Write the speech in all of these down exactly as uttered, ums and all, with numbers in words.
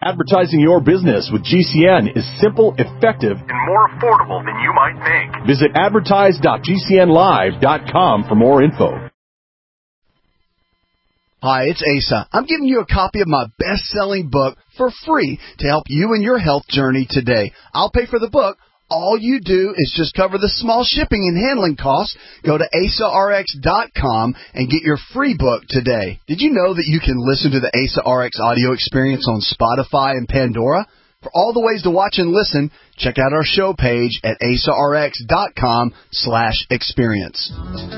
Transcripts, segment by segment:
Advertising your business with G C N is simple, effective, and more affordable than you might think. Visit advertise dot g c n live dot com for more info. Hi, it's Asa. I'm giving you a copy of my best-selling book for free to help you in your health journey today. I'll pay for the book. All you do is just cover the small shipping and handling costs. Go to asa r x dot com and get your free book today. Did you know that you can listen to the Asa R X audio experience on Spotify and Pandora? For all the ways to watch and listen, check out our show page at asa r x dot com slash experience.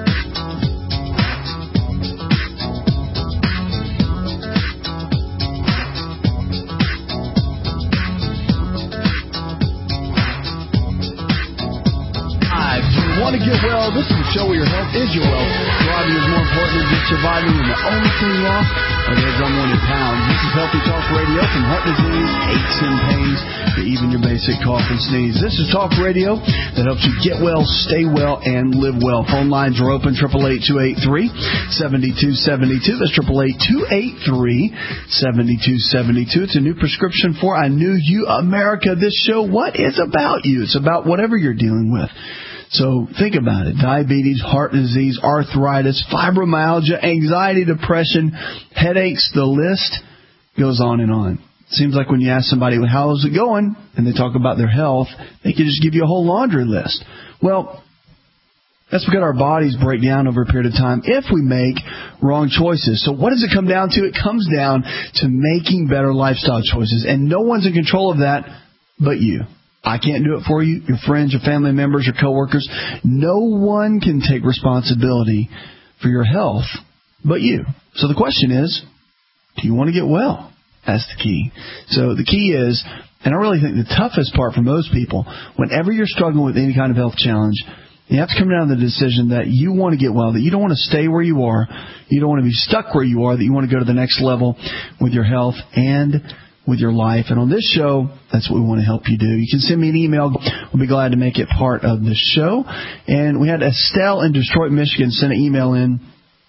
Want to get well? This is a show where your health is your wealth. Thriving is more important than just surviving, and the only thing lost are the eggs unwanted pounds. This is Healthy Talk Radio, from heart disease, aches and pains, to even your basic cough and sneeze. This is Talk Radio that helps you get well, stay well, and live well. Phone lines are open, eight eight eight, two eight three, seven two seven two. That's eight eight eight, two eight three, seven two seven two. It's a new prescription for I Knew You America. This show, what is about you? It's about whatever you're dealing with. So think about it. Diabetes, heart disease, arthritis, fibromyalgia, anxiety, depression, headaches, the list goes on and on. It seems like when you ask somebody, well, how's it going? And they talk about their health, they can just give you a whole laundry list. Well, that's because our bodies break down over a period of time if we make wrong choices. So what does it come down to? It comes down to making better lifestyle choices. And no one's in control of that but you. I can't do it for you, your friends, your family members, your coworkers. No one can take responsibility for your health but you. So the question is, do you want to get well? That's the key. So the key is, and I really think the toughest part for most people, whenever you're struggling with any kind of health challenge, you have to come down to the decision that you want to get well, that you don't want to stay where you are, you don't want to be stuck where you are, that you want to go to the next level with your health and with your life. And on this show, that's what we want to help you do. You can send me an email. We'll be glad to make it part of the show. And we had Estelle in Detroit, Michigan send an email in.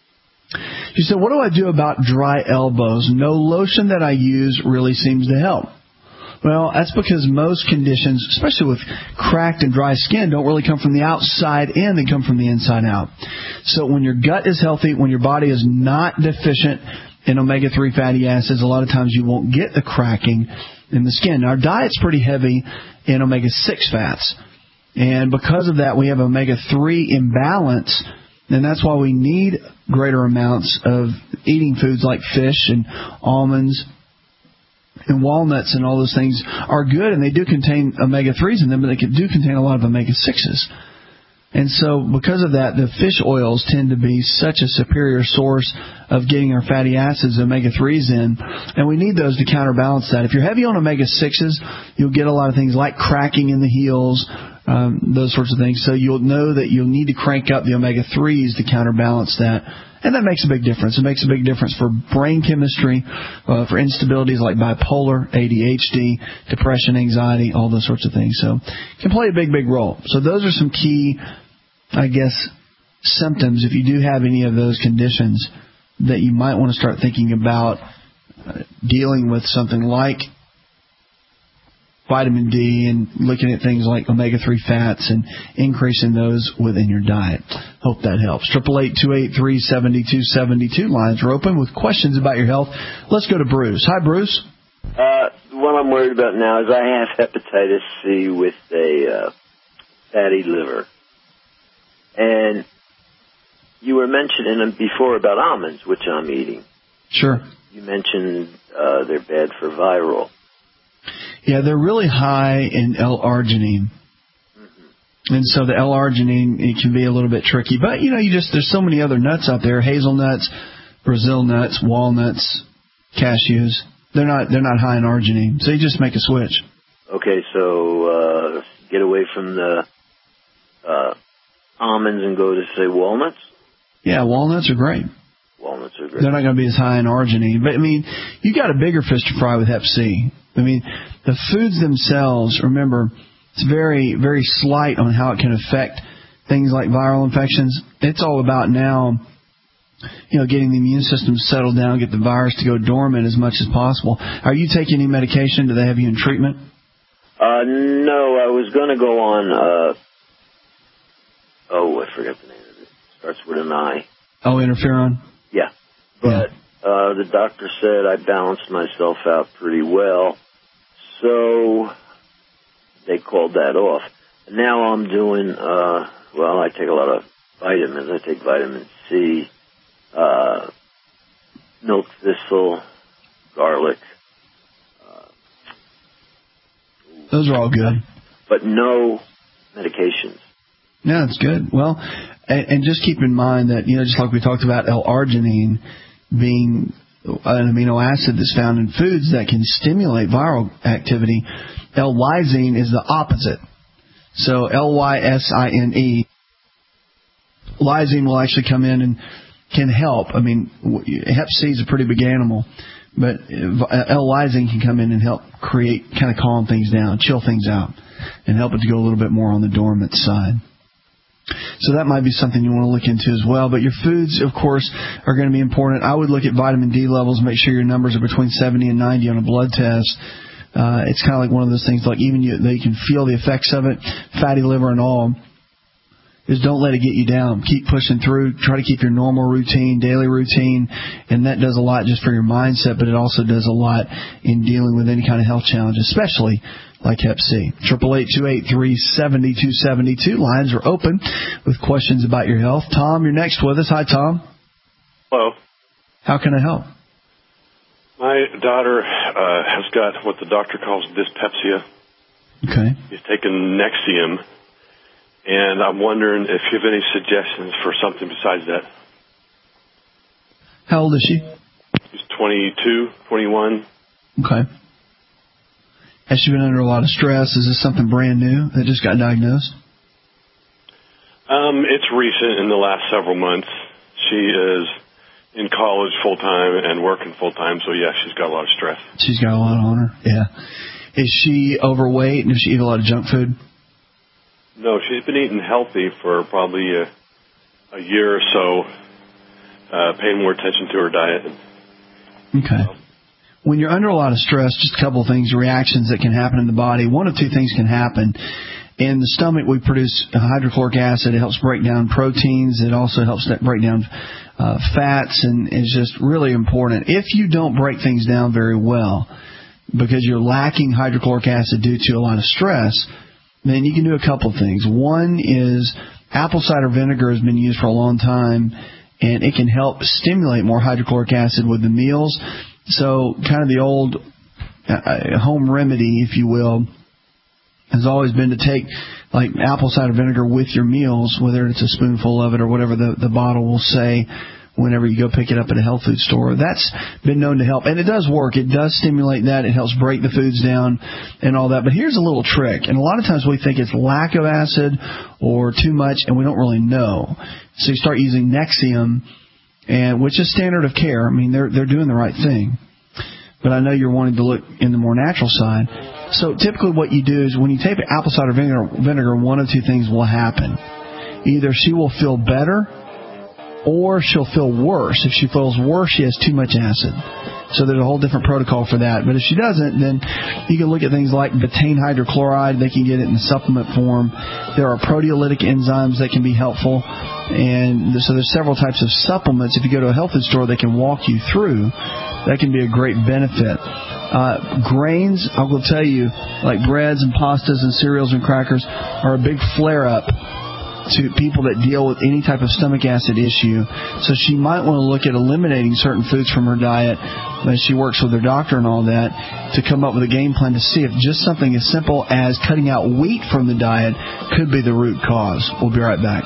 She said, what do I do about dry elbows? No lotion that I use really seems to help. Well, that's because most conditions, especially with cracked and dry skin, don't really come from the outside in. They come from the inside out. So when your gut is healthy, when your body is not deficient in omega three fatty acids, a lot of times you won't get the cracking in the skin. Our diet's pretty heavy in omega six fats. And because of that, we have omega three imbalance. And that's why we need greater amounts of eating foods like fish and almonds and walnuts, and all those things are good. And they do contain omega threes in them, but they do contain a lot of omega sixes. And so because of that, the fish oils tend to be such a superior source of getting our fatty acids, omega threes in. And we need those to counterbalance that. If you're heavy on omega sixes, you'll get a lot of things like cracking in the heels, um, those sorts of things. So you'll know that you'll need to crank up the omega threes to counterbalance that. And that makes a big difference. It makes a big difference for brain chemistry, uh, for instabilities like bipolar, A D H D, depression, anxiety, all those sorts of things. So it can play a big, big role. So those are some key, I guess, symptoms, if you do have any of those conditions, that you might want to start thinking about uh, dealing with something like vitamin D and looking at things like omega three fats and increasing those within your diet. Hope that helps. eight eight eight, two eight three, seven two seven two. Lines are open with questions about your health. Let's go to Bruce. Hi, Bruce. Uh, what I'm worried about now is I have hepatitis C with a uh, fatty liver. And you were mentioning before about almonds, which I'm eating. Sure. You mentioned uh, they're bad for viral. Yeah, they're really high in L-arginine. Mm-hmm. And so the L-arginine, it can be a little bit tricky. But, you know, you just there's so many other nuts out there, hazelnuts, Brazil nuts, walnuts, cashews. They're not they're not high in arginine. So you just make a switch. Okay, so uh, get away from the uh, almonds and go to, say, walnuts? Yeah, walnuts are great. Walnuts are great. They're not going to be as high in arginine. But, I mean, you got a bigger fish to fry with hep C. I mean, the foods themselves, remember, it's very, very slight on how it can affect things like viral infections. It's all about now you know, getting the immune system settled down, get the virus to go dormant as much as possible. Are you taking any medication? Do they have you in treatment? Uh, no, I was going to go on, uh, oh, I forget the name of it. Starts with an I. Oh, interferon? Yeah. But yeah. Uh, the doctor said I balanced myself out pretty well, so they called that off. Now I'm doing, uh, well, I take a lot of vitamins. I take vitamin C, uh, milk thistle, garlic. Uh, Those are all good. But no medications. Yeah, that's good. Well, and, and just keep in mind that, you know, just like we talked about L-arginine being an amino acid that's found in foods that can stimulate viral activity, L-lysine is the opposite. So L Y S I N E, lysine will actually come in and can help. I mean, hep C is a pretty big animal, but L-lysine can come in and help create, kind of calm things down, chill things out, and help it to go a little bit more on the dormant side. So that might be something you want to look into as well. But your foods, of course, are going to be important. I would look at vitamin D levels, make sure your numbers are between seventy and ninety on a blood test. Uh, it's kind of like one of those things, like even you, they can feel the effects of it, fatty liver and all. Is don't let it get you down. Keep pushing through. Try to keep your normal routine, daily routine, and that does a lot just for your mindset, but it also does a lot in dealing with any kind of health challenge, especially like hep C. Triple eight two eight three seven two seven two. Lines are open with questions about your health. Tom, you're next with us. Hi, Tom. Hello. How can I help? My daughter uh, has got what the doctor calls dyspepsia. Okay. She's taken Nexium, and I'm wondering if you have any suggestions for something besides that. How old is she? She's twenty-two, twenty-one. Okay. Has she been under a lot of stress? Is this something brand new that just got diagnosed? Um, it's recent, in the last several months. She is in college full-time and working full-time, so, yeah, she's got a lot of stress. She's got a lot on her, yeah. Is she overweight, and does she eat a lot of junk food? No, she's been eating healthy for probably a, a year or so, uh, paying more attention to her diet. Okay. Um, When you're under a lot of stress, just a couple of things, reactions that can happen in the body. One of two things can happen. In the stomach, we produce hydrochloric acid. It helps break down proteins. It also helps break down uh, fats, and is just really important. If you don't break things down very well because you're lacking hydrochloric acid due to a lot of stress, then you can do a couple of things. One is apple cider vinegar has been used for a long time, and it can help stimulate more hydrochloric acid with the meals. So kind of the old uh, home remedy, if you will, has always been to take like apple cider vinegar with your meals, whether it's a spoonful of it or whatever the, the bottle will say whenever you go pick it up at a health food store. That's been known to help. And it does work. It does stimulate that. It helps break the foods down and all that. But here's a little trick. And a lot of times we think it's lack of acid or too much, and we don't really know. So you start using Nexium, and which is standard of care. I mean, they're they're doing the right thing. But I know you're wanting to look in the more natural side. So typically what you do is when you take apple cider vinegar, vinegar, one of two things will happen. Either she will feel better, or she'll feel worse. If she feels worse, she has too much acid. So there's a whole different protocol for that. But if she doesn't, then you can look at things like betaine hydrochloride. They can get it in supplement form. There are proteolytic enzymes that can be helpful. And so there's several types of supplements. If you go to a health food store, they can walk you through. That can be a great benefit. Uh, grains, I will tell you, like breads and pastas and cereals and crackers, are a big flare-up to people that deal with any type of stomach acid issue. So she might want to look at eliminating certain foods from her diet as she works with her doctor and all that to come up with a game plan to see if just something as simple as cutting out wheat from the diet could be the root cause. We'll be right back.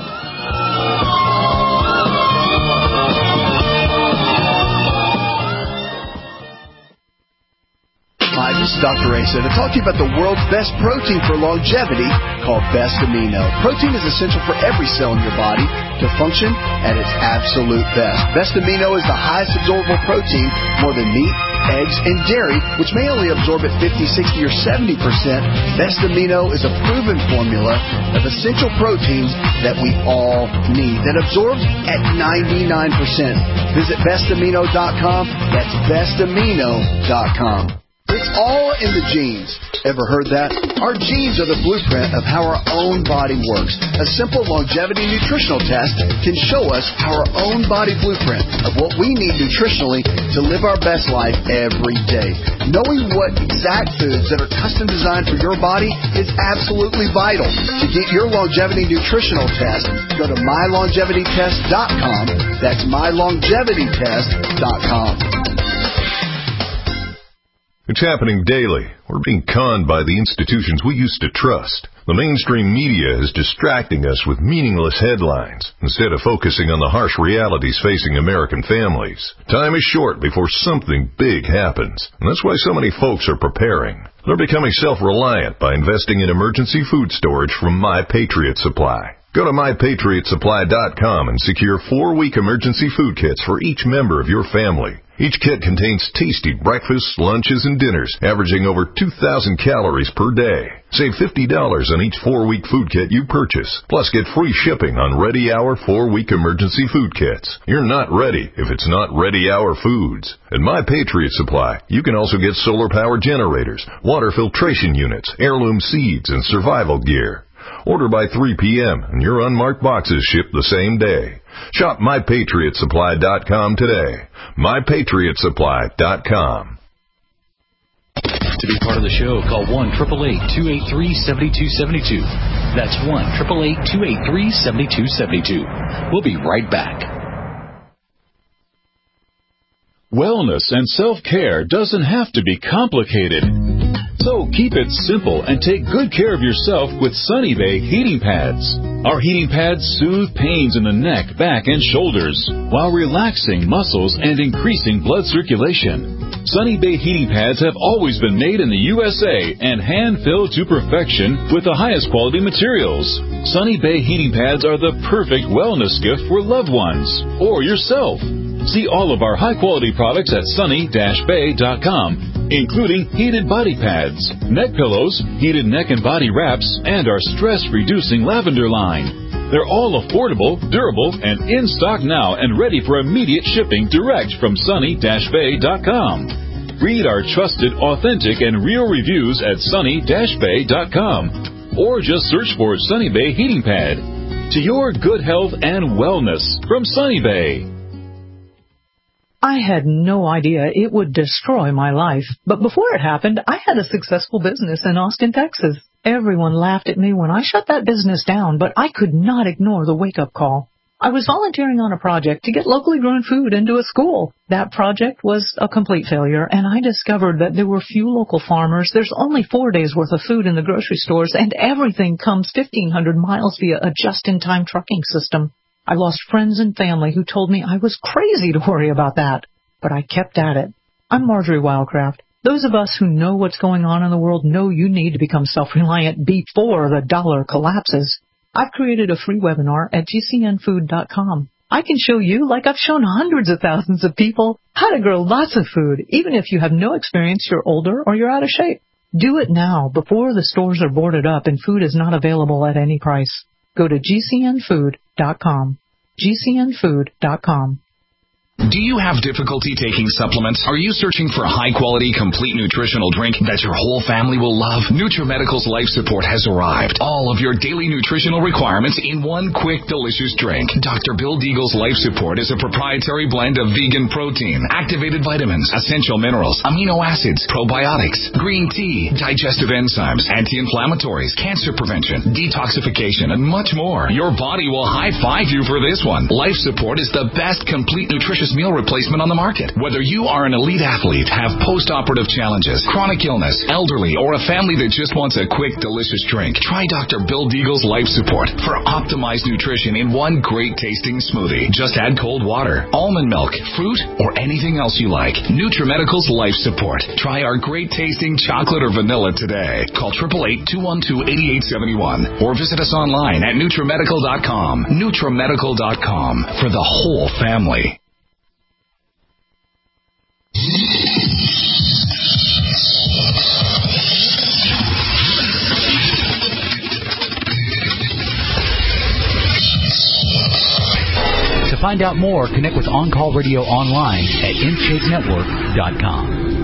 Hi, this is Doctor Asa to talk to you about the world's best protein for longevity called Best Amino. Protein is essential for every cell in your body to function at its absolute best. Best Amino is the highest absorbable protein, more than meat, eggs, and dairy, which may only absorb at fifty, sixty, or seventy percent, Best Amino is a proven formula of essential proteins that we all need that absorbs at ninety-nine percent. Visit best amino dot com. That's best amino dot com. It's all in the genes. Ever heard that? Our genes are the blueprint of how our own body works. A simple longevity nutritional test can show us our own body blueprint of what we need nutritionally to live our best life every day. Knowing what exact foods that are custom designed for your body is absolutely vital. To get your longevity nutritional test, go to my longevity test dot com. That's my longevity test dot com. It's happening daily. We're being conned by the institutions we used to trust. The mainstream media is distracting us with meaningless headlines instead of focusing on the harsh realities facing American families. Time is short before something big happens, and that's why so many folks are preparing. They're becoming self-reliant by investing in emergency food storage from My Patriot Supply. Go to my patriot supply dot com and secure four-week emergency food kits for each member of your family. Each kit contains tasty breakfasts, lunches, and dinners, averaging over two thousand calories per day. Save fifty dollars on each four-week food kit you purchase. Plus, get free shipping on Ready Hour four-week emergency food kits. You're not ready if it's not Ready Hour foods. At My Patriot Supply, you can also get solar power generators, water filtration units, heirloom seeds, and survival gear. Order by three p.m. and your unmarked boxes ship the same day. Shop my patriot supply dot com today. my patriot supply dot com. To be part of the show, call one eight eight eight, two eight three, seven two seven two. That's one eight eight eight, two eight three, seven two seven two. We'll be right back. Wellness and self-care doesn't have to be complicated. So keep it simple and take good care of yourself with Sunny Bay heating pads. Our heating pads soothe pains in the neck, back, and shoulders while relaxing muscles and increasing blood circulation. Sunny Bay heating pads have always been made in the U S A and hand-filled to perfection with the highest quality materials. Sunny Bay heating pads are the perfect wellness gift for loved ones or yourself. See all of our high-quality products at sunny dash bay dot com, including heated body pads, neck pillows, heated neck and body wraps, and our stress-reducing lavender line. They're all affordable, durable, and in stock now and ready for immediate shipping direct from sunny dash bay dot com. Read our trusted, authentic, and real reviews at sunny dash bay dot com or just search for Sunny Bay Heating Pad. To your good health and wellness from Sunny Bay. I had no idea it would destroy my life, but before it happened, I had a successful business in Austin, Texas. Everyone laughed at me when I shut that business down, but I could not ignore the wake-up call. I was volunteering on a project to get locally grown food into a school. That project was a complete failure, and I discovered that there were few local farmers, there's only four days' worth of food in the grocery stores, and everything comes fifteen hundred miles via a just-in-time trucking system. I lost friends and family who told me I was crazy to worry about that, but I kept at it. I'm Marjorie Wildcraft. Those of us who know what's going on in the world know you need to become self-reliant before the dollar collapses. I've created a free webinar at G C N food dot com. I can show you, like I've shown hundreds of thousands of people, how to grow lots of food, even if you have no experience, you're older, or you're out of shape. Do it now before the stores are boarded up and food is not available at any price. Go to G C N food dot com. G C N food dot com. Do you have difficulty taking supplements? Are you searching for a high-quality, complete nutritional drink that your whole family will love? NutriMedical's Life Support has arrived. All of your daily nutritional requirements in one quick, delicious drink. Doctor Bill Deagle's Life Support is a proprietary blend of vegan protein, activated vitamins, essential minerals, amino acids, probiotics, green tea, digestive enzymes, anti-inflammatories, cancer prevention, detoxification, and much more. Your body will high-five you for this one. Life Support is the best complete nutrition meal replacement on the market. Whether you are an elite athlete, have post-operative challenges, chronic illness, elderly, or a family that just wants a quick, delicious drink, try Doctor Bill Deagle's Life Support for optimized nutrition in one great tasting smoothie. Just add cold water, almond milk, fruit, or anything else you like. NutriMedical's Life Support. Try our great tasting chocolate or vanilla today. Call eight eight eight, two one two, eight eight seven one or visit us online at NutriMedical dot com. NutriMedical dot com for the whole family. find out more, connect with On Call Radio online at in shape network dot com.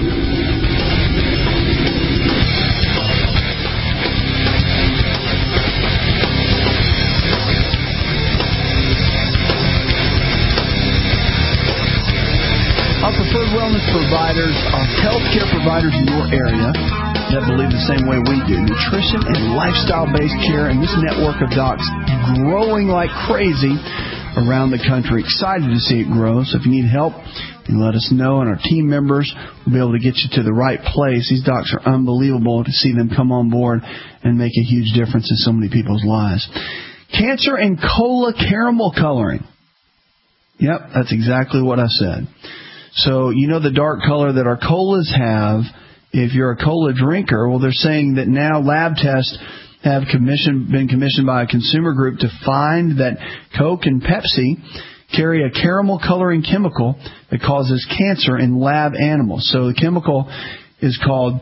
Our preferred wellness providers are healthcare providers in your area that believe the same way we do. Nutrition and lifestyle-based care, and this network of docs growing like crazy around the country. Excited to see it grow. So if you need help, you let us know, and our team members will be able to get you to the right place. These docs are unbelievable to see them come on board and make a huge difference in so many people's lives. Cancer and cola caramel coloring. Yep, that's exactly what I said. So, you know the dark color that our colas have. If you're a cola drinker, well, they're saying that now lab tests have commissioned, been commissioned by a consumer group to find that Coke and Pepsi carry a caramel coloring chemical that causes cancer in lab animals. So the chemical is called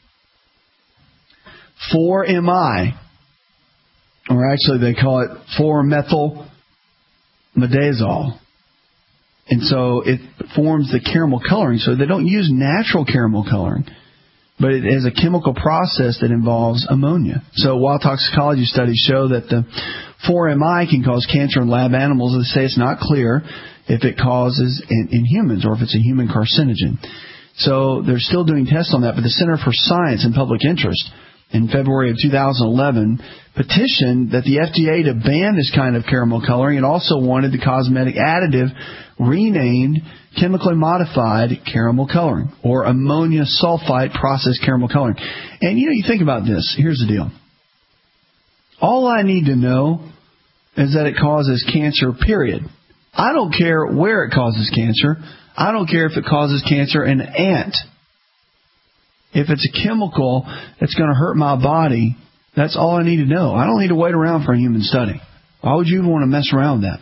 four M I, or actually they call it four methyl midazole. And so it forms the caramel coloring. So they don't use natural caramel coloring, but it is a chemical process that involves ammonia. So while toxicology studies show that the four M I can cause cancer in lab animals, they say it's not clear if it causes in, in humans or if it's a human carcinogen. So they're still doing tests on that, but the Center for Science and Public Interest in February of two thousand eleven petitioned that the F D A to ban this kind of caramel coloring. It also wanted the cosmetic additive renamed chemically modified caramel coloring, or ammonia sulfite processed caramel coloring. And, you know, you think about this. Here's the deal. All I need to know is that it causes cancer, period. I don't care where it causes cancer. I don't care if it causes cancer in an ant. If it's a chemical that's going to hurt my body, that's all I need to know. I don't need to wait around for a human study. Why would you even want to mess around with that?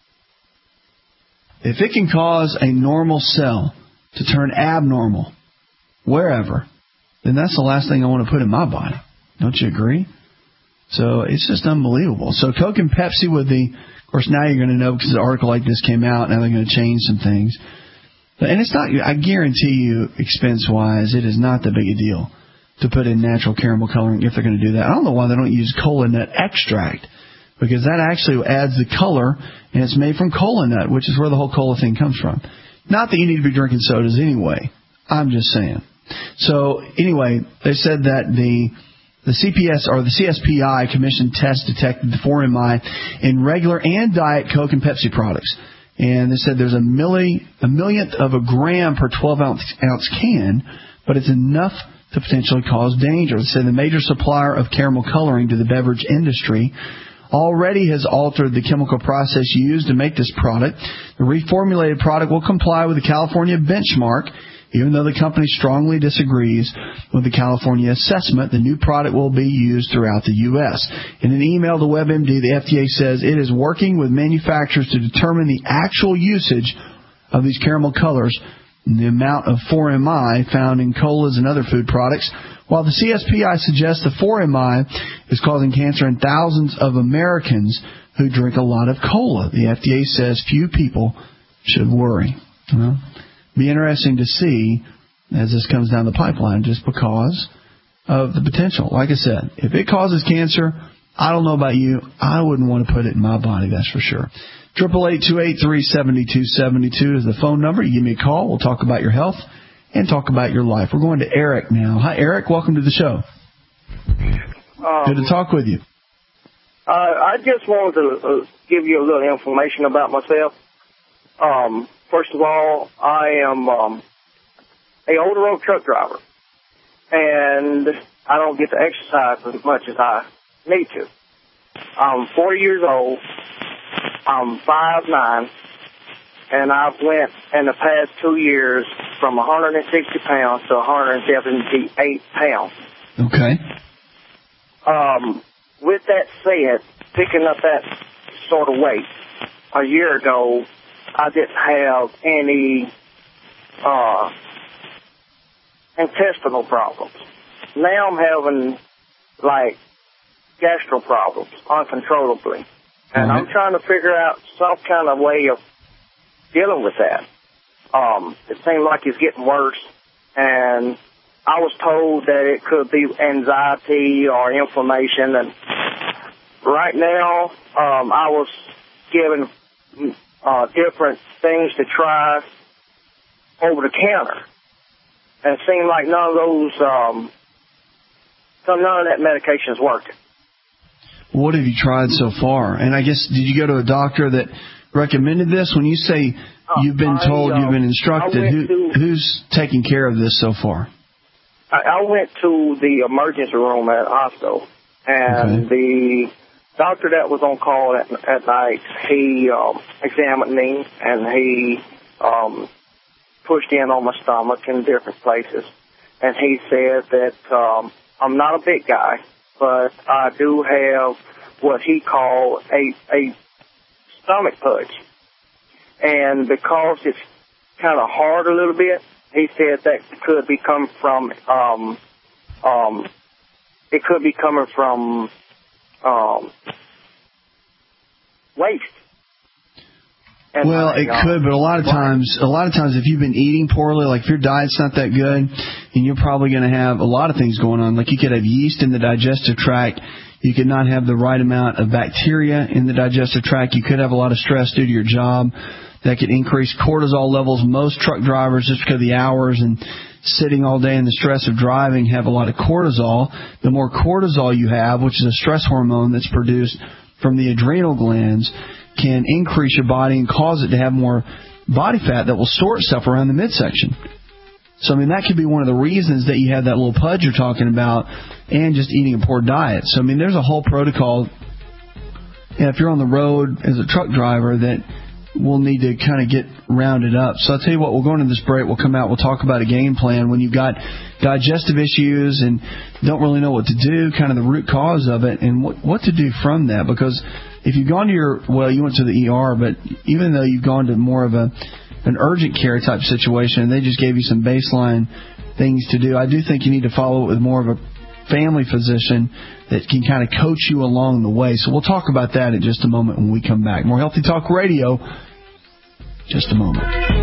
If it can cause a normal cell to turn abnormal, wherever, then that's the last thing I want to put in my body. Don't you agree? So it's just unbelievable. So Coke and Pepsi with the, of course, now you're going to know because an article like this came out. Now they're going to change some things. And it's not, I guarantee you, expense-wise, it is not that big a deal to put in natural caramel coloring if they're going to do that. I don't know why they don't use cola nut extract, because that actually adds the color, and it's made from cola nut, which is where the whole cola thing comes from. Not that you need to be drinking sodas anyway. I'm just saying. So anyway, they said that the the C P S or the C S P I commissioned test detected the four M I in regular and diet Coke and Pepsi products. And they said there's a milli, a millionth of a gram per twelve ounce can, but it's enough to potentially cause danger. They said the major supplier of caramel coloring to the beverage industry already has altered the chemical process used to make this product. The reformulated product will comply with the California benchmark. Even though the company strongly disagrees with the California assessment, the new product will be used throughout the U S. In an email to WebMD, the F D A says it is working with manufacturers to determine the actual usage of these caramel colors and the amount of four M I found in colas and other food products. While the C S P I suggests the four M I is causing cancer in thousands of Americans who drink a lot of cola, the F D A says few people should worry. Well, be interesting to see as this comes down the pipeline, just because of the potential. Like I said, if it causes cancer, I don't know about you, I wouldn't want to put it in my body, that's for sure. Triple eight two eight three seventy two seventy two is the phone number. You give me a call. We'll talk about your health and talk about your life. We're going to Eric now. Hi, Eric. Welcome to the show. Um, Good to talk with you. Uh, I just wanted to uh, give you a little information about myself. Um, first of all, I am um, a over-the-road truck driver, and I don't get to exercise as much as I need to. I'm forty years old. I'm five nine, and I've went in the past two years from one hundred sixty pounds to one hundred seventy-eight pounds. Okay. Um, with that said, picking up that sort of weight a year ago, I didn't have any uh, intestinal problems. Now I'm having, like, gastro problems uncontrollably. And right. I'm trying to figure out some kind of way of dealing with that. Um, it seems like it's getting worse, and I was told that it could be anxiety or inflammation, and right now um, I was given uh, different things to try over the counter, and it seemed like none of those, um, none of that medication is working. What have you tried so far? And I guess, did you go to a doctor that recommended this? When you say you've been told, I, uh, you've been instructed, who, to, who's taking care of this so far? I, I went to the emergency room at the hospital, and okay. the doctor that was on call at, at night, he um, examined me, and he um, pushed in on my stomach in different places, and he said that um, I'm not a big guy, but I do have what he called a, a stomach pudge. And because it's kind of hard a little bit, he said that could be coming from, um, um, it could be coming from um, waste. And well, my, it uh, could, but a lot of times, a lot of times, if you've been eating poorly, like if your diet's not that good, and you're probably going to have a lot of things going on. Like you could have yeast in the digestive tract. You could not have the right amount of bacteria in the digestive tract. You could have a lot of stress due to your job. That could increase cortisol levels. Most truck drivers, just because of the hours and sitting all day and the stress of driving, have a lot of cortisol. The more cortisol you have, which is a stress hormone that's produced from the adrenal glands, can increase your body and cause it to have more body fat that will store itself around the midsection. So, I mean, that could be one of the reasons that you have that little pudge you're talking about, and just eating a poor diet. So, I mean, there's a whole protocol. Yeah, if you're on the road as a truck driver, that we'll need to kind of get rounded up. So I'll tell you what, we'll go into this break. We'll come out. We'll talk about a game plan when you've got digestive issues and don't really know what to do, kind of the root cause of it, and what, what to do from that. Because if you've gone to your, well, you went to the E R, but even though you've gone to more of a an urgent care type situation and they just gave you some baseline things to do, I do think you need to follow it with more of a family physician that can kind of coach you along the way. So we'll talk about that in just a moment when we come back. More Healthy Talk Radio, just a moment.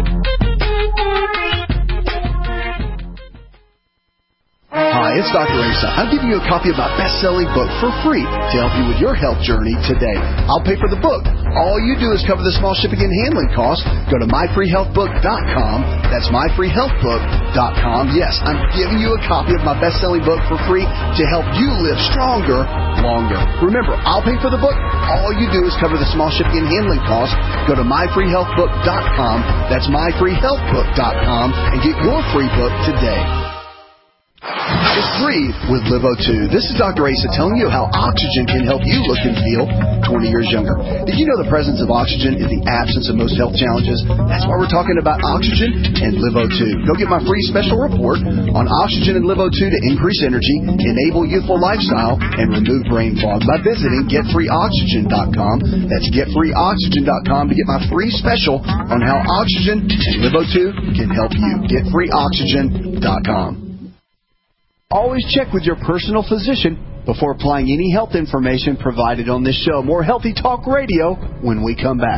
Hi, it's Doctor Asa. I'm giving you a copy of my best-selling book for free to help you with your health journey today. I'll pay for the book. All you do is cover the small shipping and handling costs. Go to my free health book dot com. That's my free health book dot com. Yes, I'm giving you a copy of my best-selling book for free to help you live stronger, longer. Remember, I'll pay for the book. All you do is cover the small shipping and handling costs. Go to my free health book dot com. That's my free health book dot com and get your free book today. Just breathe with Livo two. This is Doctor Asa telling you how oxygen can help you look and feel twenty years younger. Did you know the presence of oxygen is the absence of most health challenges? That's why we're talking about oxygen and Livo two. Go get my free special report on oxygen and Livo two to increase energy, enable youthful lifestyle, and remove brain fog by visiting get free oxygen dot com. That's get free oxygen dot com to get my free special on how oxygen and Livo two can help you. get free oxygen dot com. Always check with your personal physician before applying any health information provided on this show. More Healthy Talk Radio when we come back.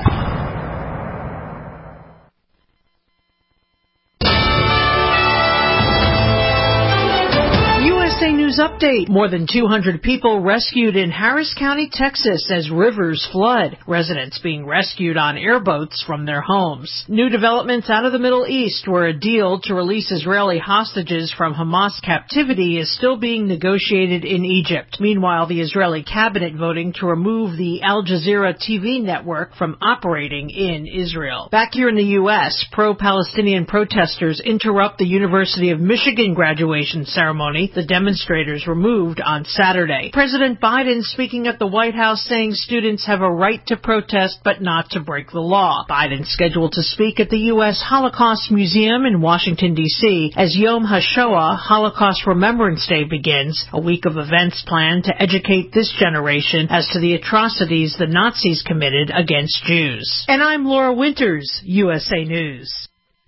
U S A News Update. More than two hundred people rescued in Harris County, Texas as rivers flood. Residents being rescued on airboats from their homes. New developments out of the Middle East, where a deal to release Israeli hostages from Hamas captivity is still being negotiated in Egypt. Meanwhile, the Israeli cabinet voting to remove the Al Jazeera T V network from operating in Israel. Back here in the U S, pro-Palestinian protesters interrupt the University of Michigan graduation ceremony. The demonstrators were moved on Saturday. President Biden speaking at the White House saying students have a right to protest but not to break the law. Biden scheduled to speak at the U S Holocaust Museum in Washington, D C as Yom HaShoah, Holocaust Remembrance Day, begins, a week of events planned to educate this generation as to the atrocities the Nazis committed against Jews. And I'm Laura Winters, U S A News.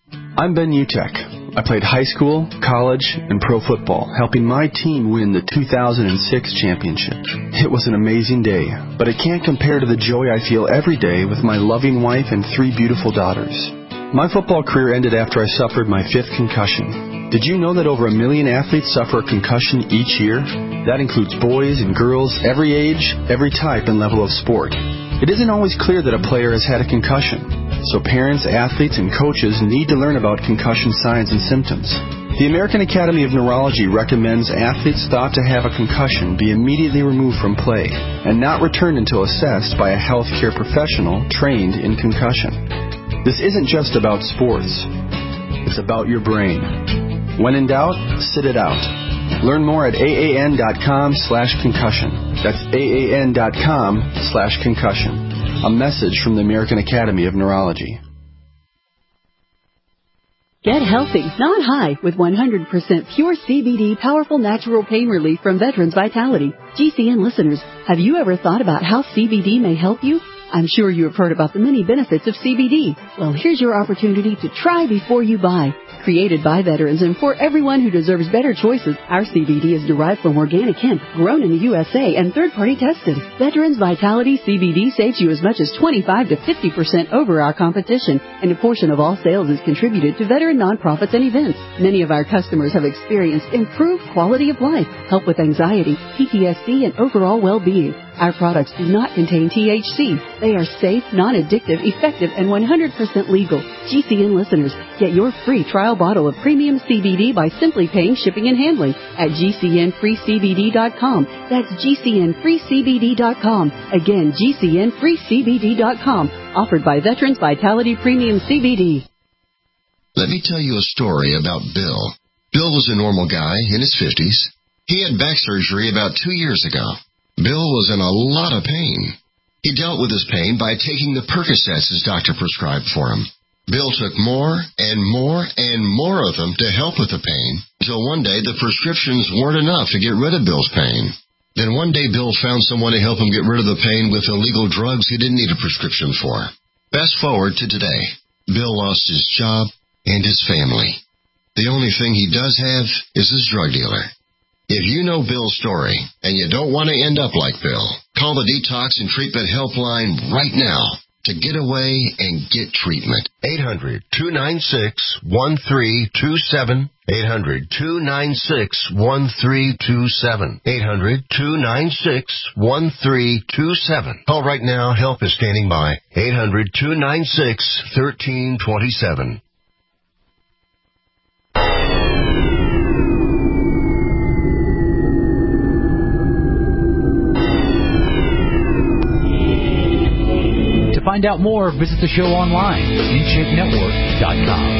I'm Ben Utek. I played high school, college, and pro football, helping my team win the two thousand six championship. It was an amazing day, but it can't compare to the joy I feel every day with my loving wife and three beautiful daughters. My football career ended after I suffered my fifth concussion. Did you know that over a million athletes suffer a concussion each year? That includes boys and girls, every age, every type and level of sport. It isn't always clear that a player has had a concussion. So parents, athletes, and coaches need to learn about concussion signs and symptoms. The American Academy of Neurology recommends athletes thought to have a concussion be immediately removed from play and not returned until assessed by a healthcare professional trained in concussion. This isn't just about sports. It's about your brain. When in doubt, sit it out. Learn more at aan.com slash concussion. That's aan.com slash concussion. A message from the American Academy of Neurology. Get healthy, not high, with one hundred percent pure C B D powerful natural pain relief from Veterans Vitality. G C N listeners, have you ever thought about how C B D may help you? I'm sure you have heard about the many benefits of C B D. Well, here's your opportunity to try before you buy. Created by veterans and for everyone who deserves better choices, our C B D is derived from organic hemp, grown in the U S A, and third-party tested. Veterans Vitality C B D saves you as much as twenty-five to fifty percent over our competition, and a portion of all sales is contributed to veteran nonprofits and events. Many of our customers have experienced improved quality of life, help with anxiety, P T S D, and overall well-being. Our products do not contain T H C. They are safe, non-addictive, effective, and one hundred percent legal. G C N listeners, get your free trial bottle of premium C B D by simply paying shipping and handling at G C N free C B D dot com. That's G C N free C B D dot com. Again, G C N free C B D dot com. Offered by Veterans Vitality Premium C B D. Let me tell you a story about Bill. Bill was a normal guy in his fifties. He had back surgery about two years ago. Bill was in a lot of pain. He dealt with his pain by taking the Percocets his doctor prescribed for him. Bill took more and more and more of them to help with the pain, until one day the prescriptions weren't enough to get rid of Bill's pain. Then one day Bill found someone to help him get rid of the pain with illegal drugs he didn't need a prescription for. Fast forward to today. Bill lost his job and his family. The only thing he does have is his drug dealer. If you know Bill's story and you don't want to end up like Bill, call the Detox and Treatment Helpline right now to get away and get treatment. eight hundred, two nine six, one three two seven. eight hundred, two nine six, one three two seven. eight hundred, two nine six, one three two seven. Call right now. Help is standing by. eight hundred, two nine six, one three two seven. To find out more, visit the show online, in shape network dot com.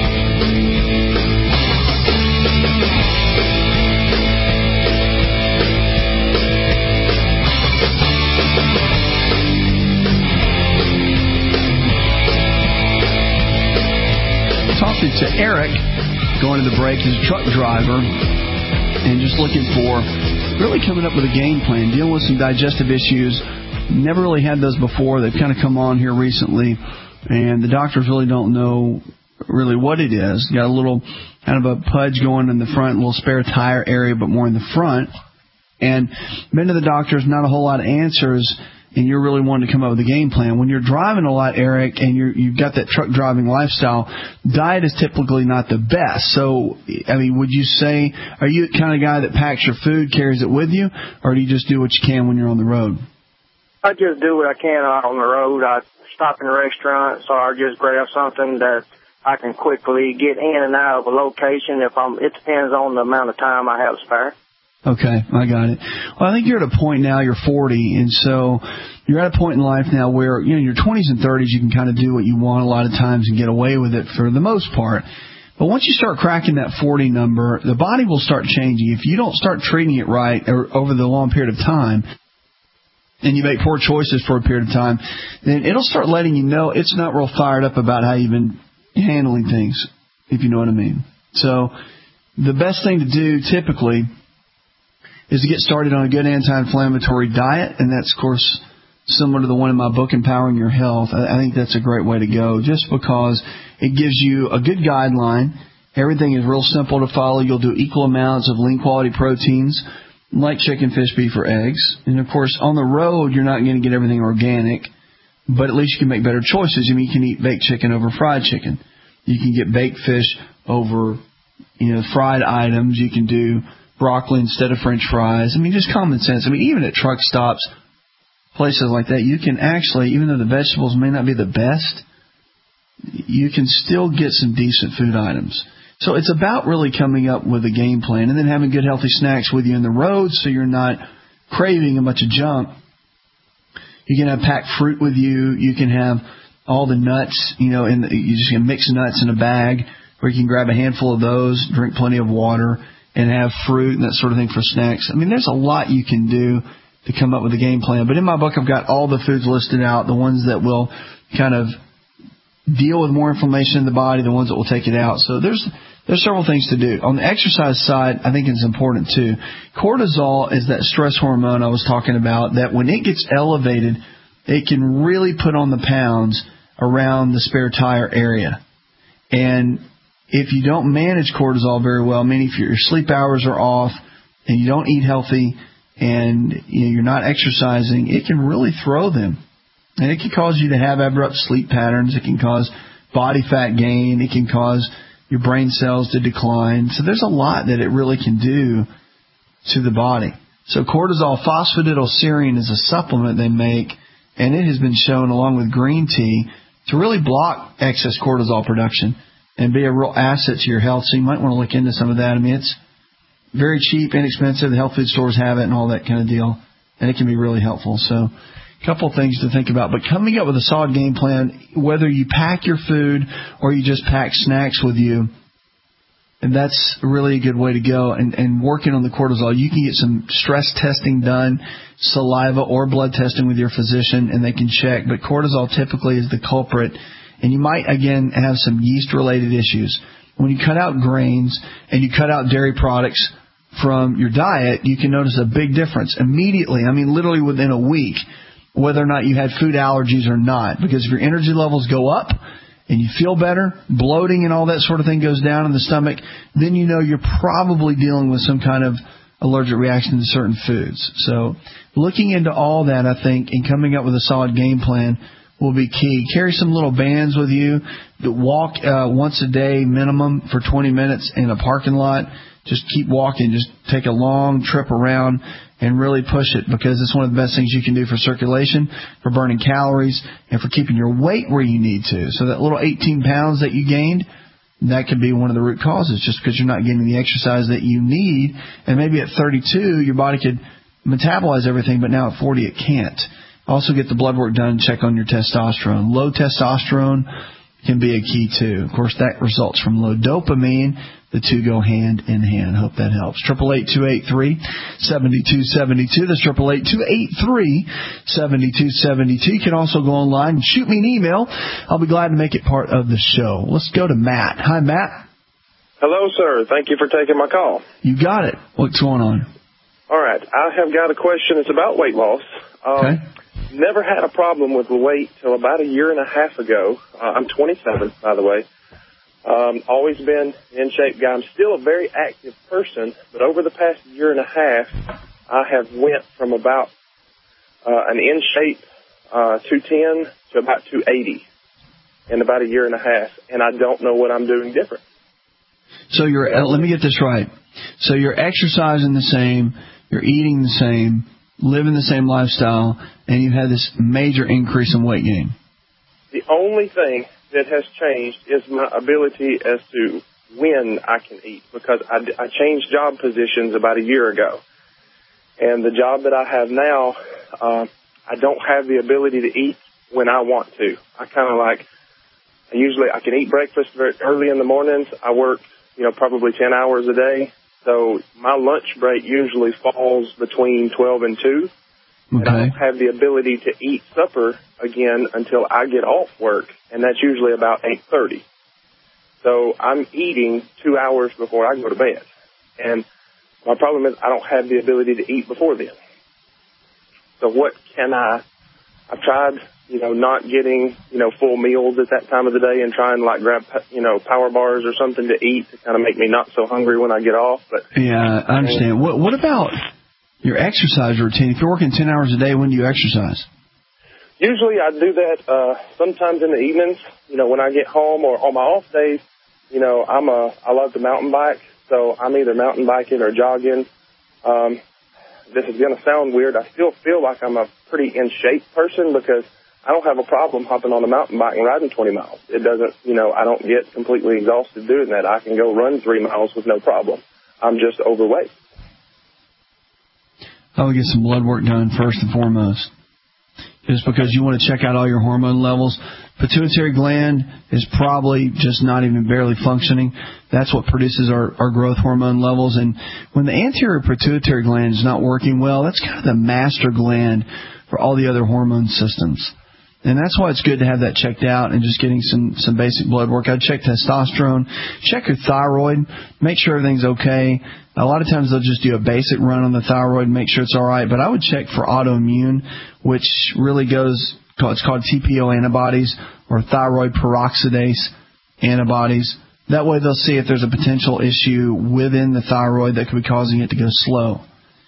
Talking to Eric, going to the break, he's a truck driver, and just looking for, really coming up with a game plan, dealing with some digestive issues. Never really had those before. They've kind of come on here recently, and the doctors really don't know really what it is. You got a little kind of a pudge going in the front, a little spare tire area, but more in the front. And been to the doctors, not a whole lot of answers, and you're really wanting to come up with a game plan. When you're driving a lot, Eric, and you're, you've got that truck driving lifestyle, diet is typically not the best. So, I mean, would you say, are you the kind of guy that packs your food, carries it with you, or do you just do what you can when you're on the road? I just do what I can on the road. I stop in restaurants, or I just grab something that I can quickly get in and out of a location. If I'm, it depends on the amount of time I have spare. Okay, I got it. Well, I think you're at a point now, you're forty, and so you're at a point in life now where, you know, in your twenties and thirties, you can kind of do what you want a lot of times and get away with it for the most part. But once you start cracking that forty number, the body will start changing. If you don't start treating it right or over the long period of time, and you make poor choices for a period of time, then it'll start letting you know it's not real fired up about how you've been handling things, if you know what I mean. So the best thing to do typically is to get started on a good anti-inflammatory diet, and that's, of course, similar to the one in my book, Empowering Your Health. I think that's a great way to go, just because It gives you a good guideline. Everything is real simple to follow. You'll do equal amounts of lean quality proteins like chicken, fish, beef, or eggs. And, of course, on the road, you're not going to get everything organic, but at least you can make better choices. I mean, you can eat baked chicken over fried chicken. You can get baked fish over, you know, fried items. You can do broccoli instead of French fries. I mean, just common sense. I mean, even at truck stops, places like that, you can actually, even though the vegetables may not be the best, you can still get some decent food items. So it's about really coming up with a game plan and then having good healthy snacks with you on the road so you're not craving a bunch of junk. You can have packed fruit with you. You can have all the nuts, you know, and you just can mix nuts in a bag where you can grab a handful of those, drink plenty of water, and have fruit and that sort of thing for snacks. I mean, there's a lot you can do to come up with a game plan. But in my book, I've got all the foods listed out, the ones that will kind of deal with more inflammation in the body, the ones that will take it out. So there's there's several things to do. On the exercise side, I think it's important too. Cortisol is that stress hormone I was talking about that when it gets elevated, it can really put on the pounds around the spare tire area. And if you don't manage cortisol very well, I mean, if your sleep hours are off and you don't eat healthy and you know, you're not exercising, it can really throw them. And it can cause you to have abrupt sleep patterns. It can cause body fat gain. It can cause your brain cells to decline. So there's a lot that it really can do to the body. So cortisol phosphatidylserine is a supplement they make, and it has been shown along with green tea to really block excess cortisol production and be a real asset to your health. So you might want to look into some of that. I mean, it's very cheap, inexpensive. The health food stores have it and all that kind of deal, and it can be really helpful. So a couple of things to think about. But coming up with a solid game plan, whether you pack your food or you just pack snacks with you, and that's really a good way to go. And, and working on the cortisol, you can get some stress testing done, saliva or blood testing with your physician, and they can check. But cortisol typically is the culprit. And you might, again, have some yeast-related issues. When you cut out grains and you cut out dairy products from your diet, you can notice a big difference immediately. I mean, literally within a week, whether or not you had food allergies or not. Because if your energy levels go up and you feel better, bloating and all that sort of thing goes down in the stomach, then you know you're probably dealing with some kind of allergic reaction to certain foods. So looking into all that, I think, and coming up with a solid game plan will be key. Carry some little bands with you. Walk uh, once a day minimum for twenty minutes in a parking lot. Just keep walking. Just take a long trip around and really push it, because it's one of the best things you can do for circulation, for burning calories, and for keeping your weight where you need to. So that little eighteen pounds that you gained, that could be one of the root causes, just because you're not getting the exercise that you need. And maybe at thirty-two, your body could metabolize everything, but now at forty, it can't. Also get the blood work done, check on your testosterone. Low testosterone can be a key too. Of course, that results from low dopamine. The two go hand in hand. I hope that helps. eight eight eight, two eight three, seven two seven two. That's eight eight eight, two eight three, seven two seven two. You can also go online and shoot me an email. I'll be glad to make it part of the show. Let's go to Matt. Hi, Matt. Hello, sir. Thank you for taking my call. You got it. What's going on? All right. I have got a question. It's about weight loss. Um, okay. Never had a problem with the weight till about a year and a half ago. Uh, I'm twenty-seven, by the way. Um, always been in shape guy. I'm still a very active person, but over the past year and a half, I have went from about uh, an in shape uh, two ten to about two eighty in about a year and a half, and I don't know what I'm doing different. So you're, uh, let me get this right. So you're exercising the same, you're eating the same, living the same lifestyle, and you've had this major increase in weight gain. The only thing that has changed is my ability as to when I can eat, because I, I changed job positions about a year ago. And the job that I have now, uh, I don't have the ability to eat when I want to. I kind of like, I usually, I can eat breakfast very early in the mornings. I work, you know, probably ten hours a day. So my lunch break usually falls between twelve and two. Okay. And I don't have the ability to eat supper again until I get off work, and that's usually about eight thirty. So I'm eating two hours before I go to bed. And my problem is I don't have the ability to eat before then. So what can I, I've tried you know, not getting, you know, full meals at that time of the day and trying to like grab, you know, power bars or something to eat to kind of make me not so hungry when I get off. But yeah, I understand. What what about your exercise routine? If you're working ten hours a day, when do you exercise? Usually I do that uh, sometimes in the evenings, you know, when I get home or on my off days. You know, I'm a I love to mountain bike, so I'm either mountain biking or jogging. Um, this is going to sound weird. I still feel like I'm a pretty in shape person because I don't have a problem hopping on a mountain bike and riding twenty miles. It doesn't, you know, I don't get completely exhausted doing that. I can go run three miles with no problem. I'm just overweight. I would get some blood work done first and foremost, just because you want to check out all your hormone levels. Pituitary gland is probably just not even barely functioning. That's what produces our, our growth hormone levels. And when the anterior pituitary gland is not working well, that's kind of the master gland for all the other hormone systems. And that's why it's good to have that checked out and just getting some, some basic blood work. I'd check testosterone, check your thyroid, make sure everything's okay. A lot of times they'll just do a basic run on the thyroid and make sure it's all right. But I would check for autoimmune, which really goes, it's called T P O antibodies or thyroid peroxidase antibodies. That way they'll see if there's a potential issue within the thyroid that could be causing it to go slow.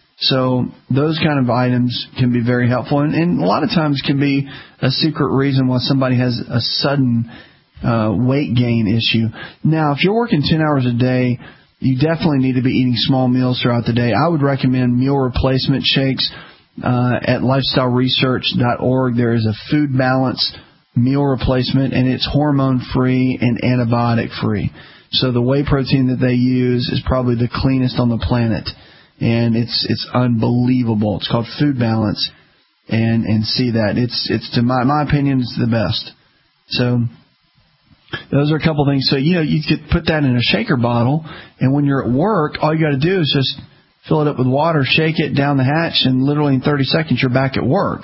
So those kind of items can be very helpful, and, and a lot of times can be a secret reason why somebody has a sudden uh, weight gain issue. Now, if you're working ten hours a day, you definitely need to be eating small meals throughout the day. I would recommend meal replacement shakes uh, at lifestyle research dot org. There is a food balance meal replacement, and it's hormone-free and antibiotic-free. So the whey protein that they use is probably the cleanest on the planet. And it's it's unbelievable. It's called Food Balance, and and see that it's it's to my my opinion it's the best. So those are a couple things. So you know you could put that in a shaker bottle, and when you're at work, all you got to do is just fill it up with water, shake it down the hatch, and literally in thirty seconds you're back at work.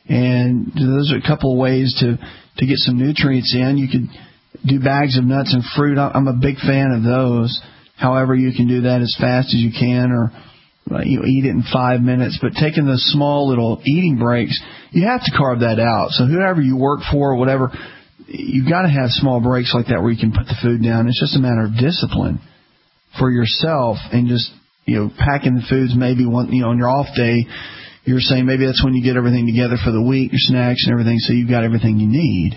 And those are a couple of ways to to get some nutrients in. You could do bags of nuts and fruit. I'm a big fan of those. However, you can do that as fast as you can, or you know, eat it in five minutes, but taking those small little eating breaks, you have to carve that out. So whoever you work for or whatever, you've got to have small breaks like that where you can put the food down. It's just a matter of discipline for yourself and just, you know, packing the foods maybe one, you know, on your off day, you're saying maybe that's when you get everything together for the week, your snacks and everything, so you've got everything you need.